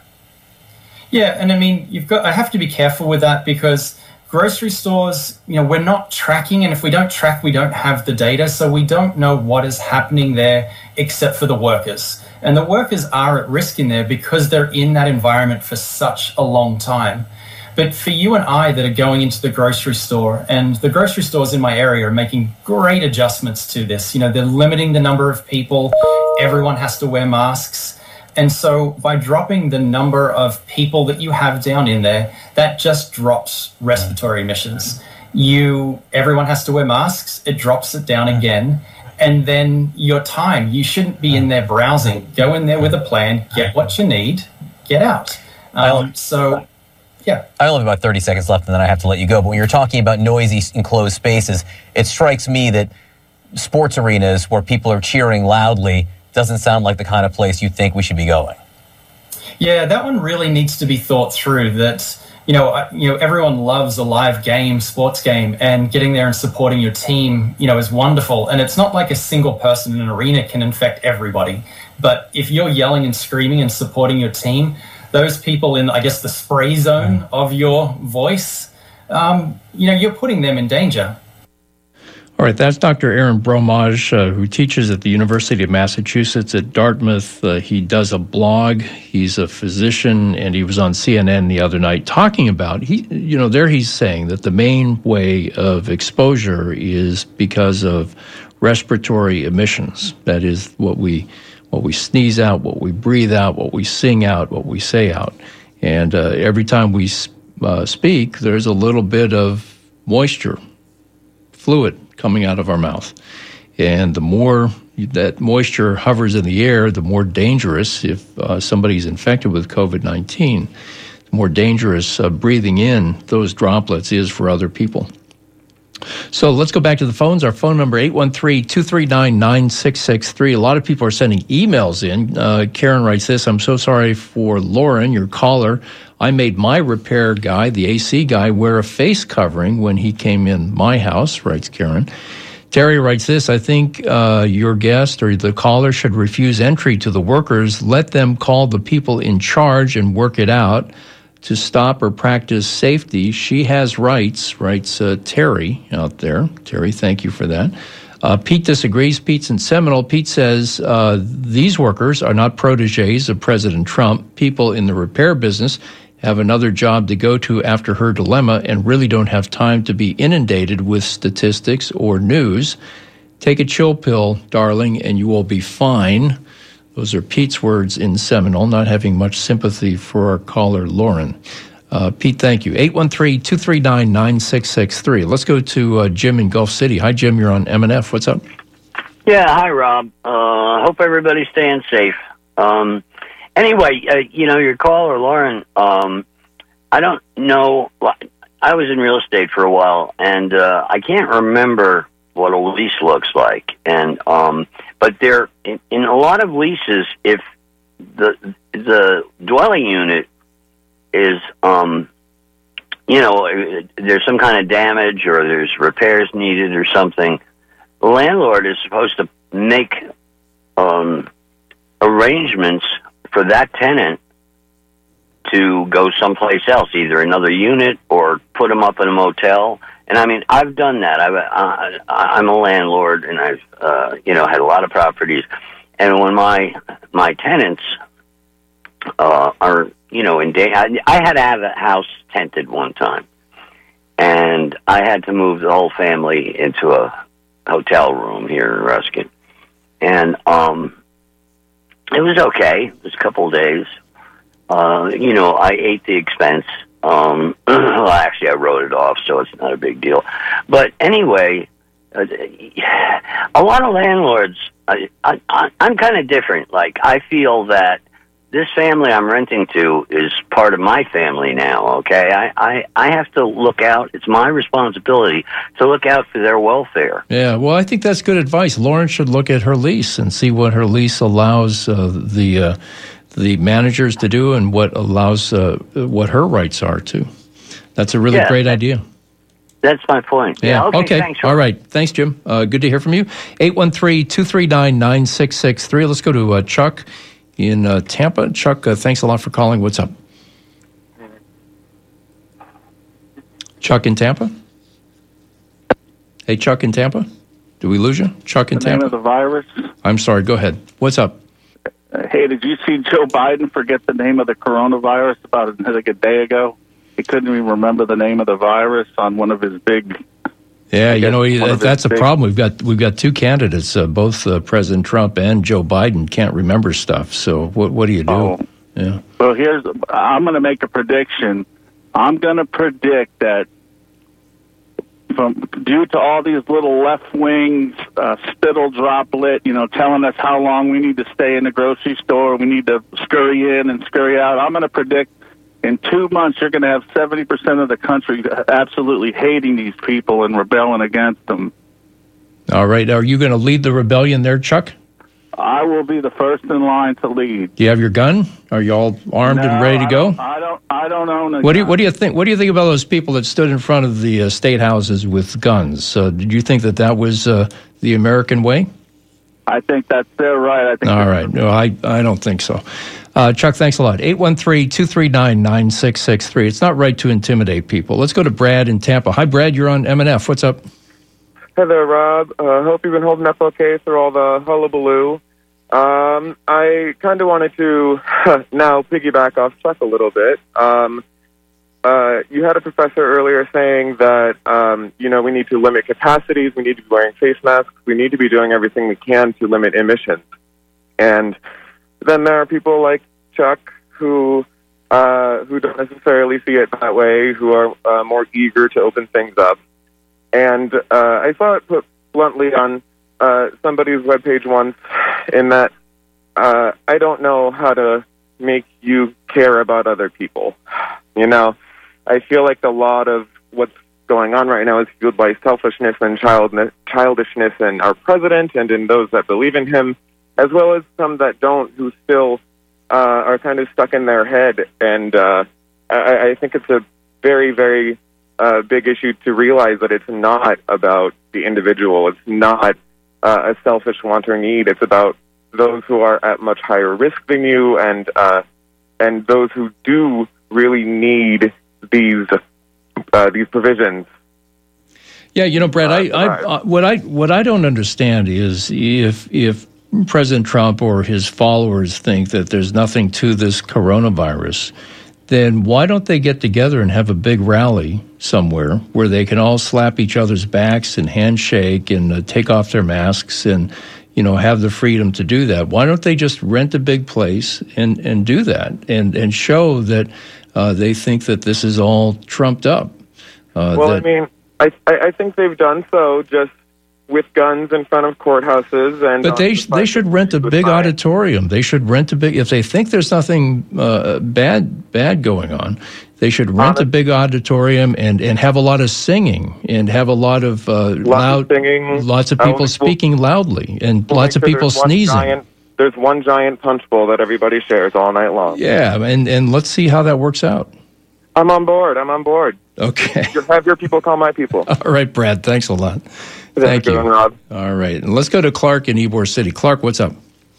Yeah, and I mean, you've got. I have to be careful with that because grocery stores, you know, we're not tracking, and if we don't track, we don't have the data, so we don't know what is happening there except for the workers. And the workers are at risk in there because they're in that environment for such a long time. But for you and I that are going into the grocery store, and the grocery stores in my area are making great adjustments to this. You know, they're limiting the number of people. Everyone has to wear masks. And so by dropping the number of people that you have down in there, that just drops respiratory emissions. You, everyone has to wear masks. It drops it down again. And then your time, you shouldn't be in there browsing. Go in there with a plan, get what you need, get out. Um, so, yeah. I only have about thirty seconds left, and then I have to let you go. But when you're talking about noisy, enclosed spaces, it strikes me that sports arenas where people are cheering loudly doesn't sound like the kind of place you think we should be going. Yeah, that one really needs to be thought through. That, you know, you know, everyone loves a live game, sports game, and getting there and supporting your team, you know, is wonderful. And it's not like a single person in an arena can infect everybody. But if you're yelling and screaming and supporting your team, those people in, I guess, the spray zone of your voice, um, you know, you're putting them in danger. All right, that's Doctor Aaron Bromage, uh, who teaches at the University of Massachusetts at Dartmouth. Uh, he does a blog. He's a physician, and he was on C N N the other night talking about, he, you know, there he's saying that the main way of exposure is because of respiratory emissions. That is what we what we sneeze out, what we breathe out, what we sing out, what we say out. And uh, every time we uh, speak, there's a little bit of moisture, fluid coming out of our mouth. And the more that moisture hovers in the air, the more dangerous, if uh, somebody's infected with COVID nineteen, the more dangerous uh, breathing in those droplets is for other people. So let's go back to the phones. Our phone number, eight one three, two three nine, nine six six three. A lot of people are sending emails in. Uh, Karen writes this: I'm so sorry for Lauren, your caller. I made my repair guy, the A C guy, wear a face covering when he came in my house, writes Karen. Terry writes this: I think uh, your guest or the caller should refuse entry to the workers. Let them call the people in charge and work it out to stop or practice safety. She has rights, writes uh, Terry out there. Terry, thank you for that. Uh, Pete disagrees. Pete's in Seminole. Pete says uh, these workers are not protégés of President Trump. People in the repair business have another job to go to after her dilemma and really don't have time to be inundated with statistics or news. Take a chill pill, darling, and you will be fine. Those are Pete's words in Seminole, not having much sympathy for our caller, Lauren. Uh, Pete, thank you. eight one three, two three nine, nine six six three. Let's go to uh, Jim in Gulf City. Hi, Jim. You're on M and F. What's up? Yeah, hi, Rob. I uh, hope everybody's staying safe. Um, anyway, uh, you know, your caller, Lauren, um, I don't know. I was in real estate for a while, and uh, I can't remember what a lease looks like. And um, but there, in, in a lot of leases, if the the dwelling unit is, um, you know, there's some kind of damage or there's repairs needed or something, the landlord is supposed to make um, arrangements for that tenant to go someplace else, either another unit or put them up in a motel. And I mean, I've done that. I've, uh, I'm a landlord, and I've, uh, you know, had a lot of properties. And when my my tenants uh, are, you know, in day, I, I had to have a house tented one time, and I had to move the whole family into a hotel room here in Ruskin, and um, it was okay. It was a couple of days. Uh, you know, I ate the expense. Um, well, actually, I wrote it off, so it's not a big deal. But anyway, uh, a lot of landlords, I, I, I'm kind of different. Like, I feel that this family I'm renting to is part of my family now, okay? I, I, I have to look out. It's my responsibility to look out for their welfare. Yeah, well, I think that's good advice. Lauren should look at her lease and see what her lease allows uh, the... Uh, the managers to do and what allows uh, what her rights are too. That's a really yeah. great idea. That's my point. Yeah. yeah okay. okay. Thanks, All right. Thanks, Jim. Uh, good to hear from you. eight one three, two three nine, nine six six three. Let's go to uh, Chuck in uh, Tampa. Chuck, uh, thanks a lot for calling. What's up? Chuck in Tampa? Hey, Chuck in Tampa? Did we lose you? Chuck in the Tampa? name of the virus? I'm sorry. Go ahead. What's up? Uh, hey, did you see Joe Biden forget the name of the coronavirus about like a day ago? He couldn't even remember the name of the virus on one of his big. Yeah, you know he, that's a big, problem. We've got we've got two candidates, uh, both uh, President Trump and Joe Biden can't remember stuff. So what what do you do? Oh. Yeah. Well, here's I'm going to make a prediction. I'm going to predict that from due to all these little left-wing uh, spittle droplet, you know, telling us how long we need to stay in the grocery store, we need to scurry in and scurry out. I'm going to predict in two months you're going to have seventy percent of the country absolutely hating these people and rebelling against them. All right. Are you going to lead the rebellion there, Chuck? I will be the first in line to lead. Do you have your gun? Are you all armed no, and ready to I go? Don't, I don't. I don't own a what gun. do you What do you think? What do you think about those people that stood in front of the uh, state houses with guns? Uh, did you think that that was uh, the American way? I think that's their right. I think. All right. No, I I don't think so. Uh, Chuck, thanks a lot. eight one three, two three nine, nine six six three. It's not right to intimidate people. Let's go to Brad in Tampa. Hi, Brad. You're on M and F. What's up? Hey there, Rob. Uh, hope you've been holding up okay through all the hullabaloo. Um, I kind of wanted to now piggyback off Chuck a little bit. Um, uh, you had a professor earlier saying that, um, you know, we need to limit capacities, we need to be wearing face masks, we need to be doing everything we can to limit emissions. And then there are people like Chuck who uh, who don't necessarily see it that way, who are uh, more eager to open things up. And uh, I saw it put bluntly on uh, somebody's webpage once in that uh, I don't know how to make you care about other people. You know, I feel like a lot of what's going on right now is fueled by selfishness and child- childishness in our president and in those that believe in him, as well as some that don't, who still uh, are kind of stuck in their head. And uh, I, I think it's a very, very uh, big issue to realize that it's not about the individual. It's not uh, a selfish want or need. It's about those who are at much higher risk than you, and uh, and those who do really need these uh, these provisions. Yeah, you know, Brad, uh, I, I uh, what I what I don't understand is if if President Trump or his followers think that there's nothing to this coronavirus, then why don't they get together and have a big rally somewhere where they can all slap each other's backs and handshake and uh, take off their masks and, you know, have the freedom to do that? Why don't they just rent a big place and, and do that and, and show that uh, they think that this is all trumped up? Uh, well, that, I mean, I, I think they've done so just with guns in front of courthouses, and but they they should rent a big fine. auditorium. They should rent a big. If they think there's nothing uh, bad bad going on, they should rent Honest. a big auditorium and, and have a lot of singing and have a lot of uh, lots loud of singing, lots of people speaking loudly and we'll lots of sure people sneezing. Giant, there's one giant punch bowl that everybody shares all night long. Yeah, and and let's see how that works out. I'm on board. I'm on board. Okay. Have your people call my people. All right, Brad. Thanks a lot. Thank you. One, Rob. All right. And let's go to Clark in Ybor City. Clark, what's up?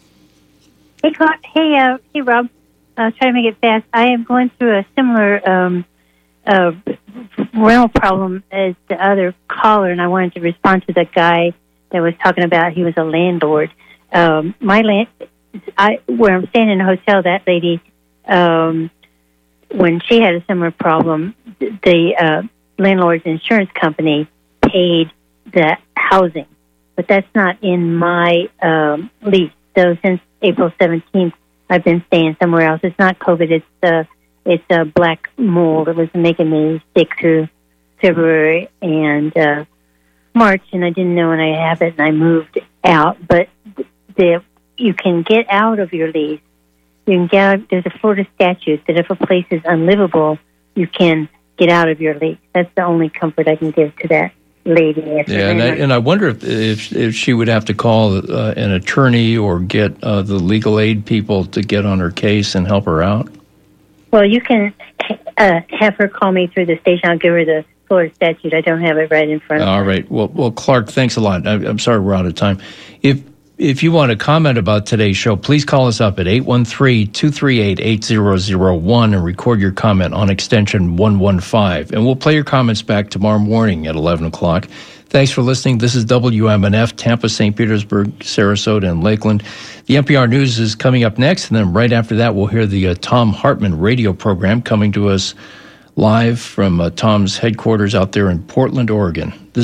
Hey, Clark. Hey, uh, hey, Rob. I'll try to make it fast. I am going through a similar um, uh, rental problem as the other caller, and I wanted to respond to the guy that was talking about he was a landlord. Um, my land, I where I'm staying in a hotel, that lady, um, when she had a similar problem, the uh, landlord's insurance company paid the housing, but that's not in my um, lease. So since April seventeenth, I've been staying somewhere else. It's not COVID. It's uh, it's a uh, black mold. It was making me sick through February and uh, March, and I didn't know when I have it, and I moved out. But the you can get out of your lease. You can get out, there's a Florida statute that if a place is unlivable, you can get out of your lease. That's the only comfort I can give to that lady. Yeah, and I, and I wonder if, if if she would have to call uh, an attorney or get uh, the legal aid people to get on her case and help her out. Well, you can uh, have her call me through the station. I'll give her the Florida statute. I don't have it right in front of me. All right. Well, well, Clark, thanks a lot. I, I'm sorry we're out of time. If if you want to comment about today's show, please call us up at eight one three, two three eight, eight zero zero one and record your comment on extension one one five. And we'll play your comments back tomorrow morning at eleven o'clock. Thanks for listening. This is W M N F, Tampa, Saint Petersburg, Sarasota, and Lakeland. The N P R News is coming up next, and then right after that, we'll hear the uh, Thom Hartmann radio program coming to us live from uh, Tom's headquarters out there in Portland, Oregon. This